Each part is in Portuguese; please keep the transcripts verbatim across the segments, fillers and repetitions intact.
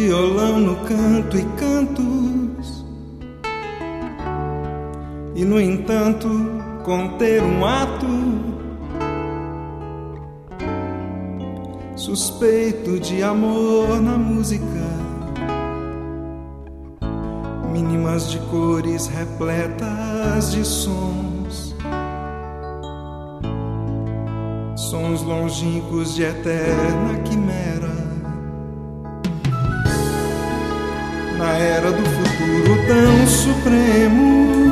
violão no canto e cantos, e no entanto conter um ato suspeito de amor na música, mínimas de cores repletas de sons, sons longínquos de eterna quimera. Na era do futuro tão supremo,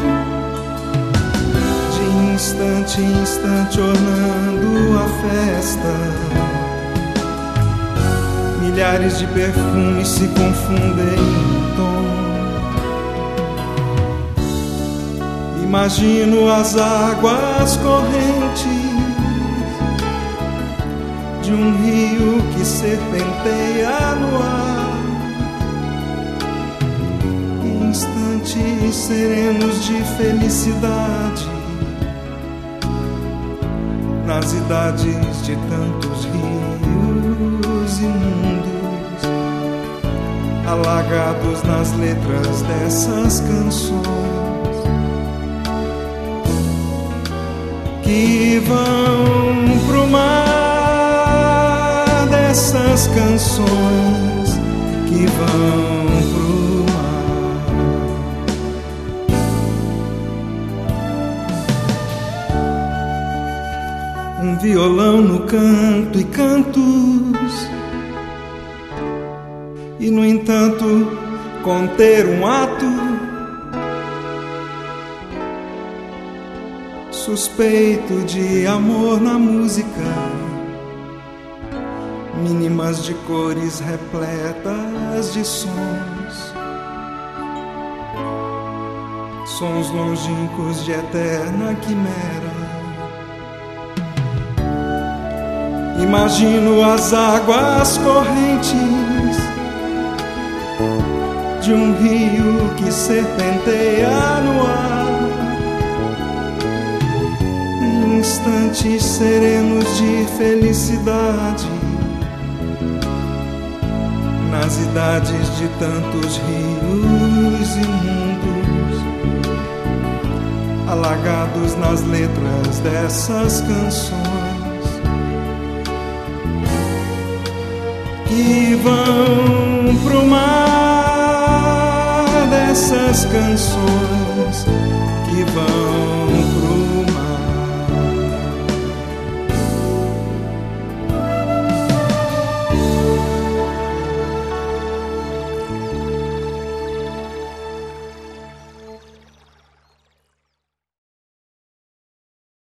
de instante em instante ornando a festa, milhares de perfumes se confundem em tom. Imagino as águas correntes de um rio que serpenteia no ar, instantes serenos de felicidade, nas idades de tantos rios e mundos, alagados nas letras dessas canções, que vão pro mar, dessas canções que vão pro um violão no canto e cantos, e no entanto conter um ato suspeito de amor na música, mínimas de cores repletas de sons, sons longínquos de eterna quimera. Imagino as águas correntes de um rio que serpenteia no ar, instantes serenos de felicidade, nas idades de tantos rios e mundos, alagados nas letras dessas canções, que vão pro mar, dessas canções que vão